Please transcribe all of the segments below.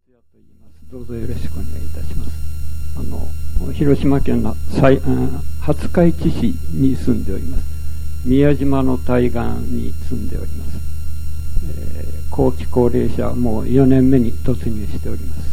也と言います。どうぞよろしくお願いいたします。広島県の廿日市市に住んでおります。宮島の対岸に住んでおります。後期高齢者もう4年目に突入しております。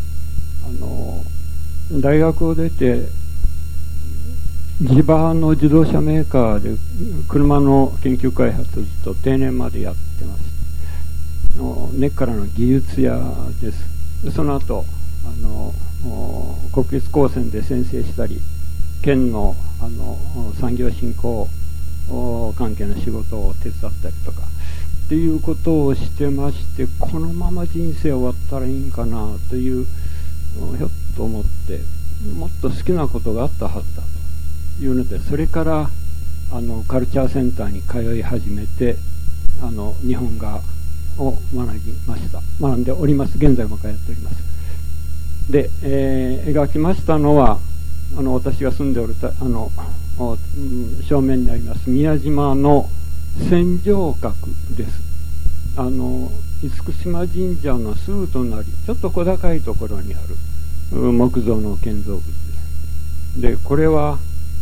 大学を出て地場の自動車メーカーで車の研究開発をずっと定年までやってました。根っからの技術屋です。その後国立高専で先生したり、県の産業振興関係の仕事を手伝ったりとかっていうことをしてまして、このまま人生終わったらいいんかなというひょっと思って、もっと好きなことがあったはずだというので、それからカルチャーセンターに通い始めて日本画を学びました。学んでおります。現在も通っております。で、描きましたのは私が住んでおる正面にあります宮島の千丈閣です。厳島神社のすぐ隣、ちょっと小高いところにある木造の建造物です。でこれは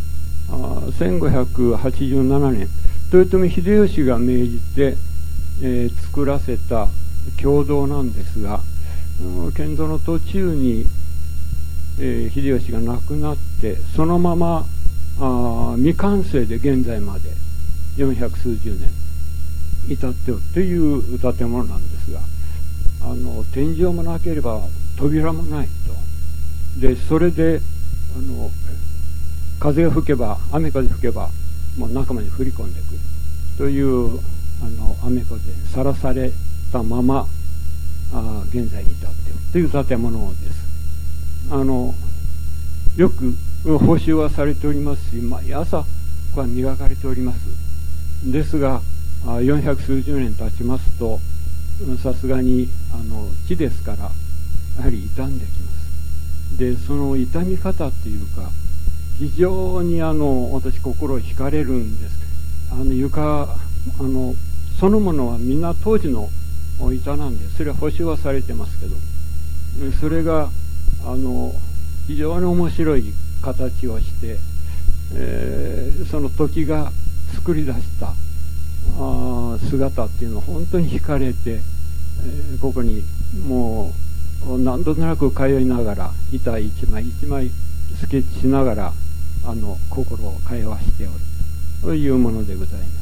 1587年豊臣秀吉が命じて作らせた経堂なんですが、建造の途中に、秀吉が亡くなって、そのまま未完成で現在まで400数十年至っておるという建物なんですが、天井もなければ扉もないと。でそれで風が吹けば、雨風吹けばもう中まで降り込んでくるという雨風にさらされたまま現在に至っているという建物です。よく補修はされておりますし、毎朝ここは磨かれております。ですが400数十年経ちますと、さすがに木ですからやはり傷んできます。でその傷み方っていうか、非常に私心惹かれるんです。床そのものはみんな当時の板なんで、それは補修はされてますけど、それが非常に面白い形をして、その時が作り出した姿っていうのを本当に惹かれて、ここにもう何度となく通いながら板一枚一枚スケッチしながら心を通わしておるというものでございます。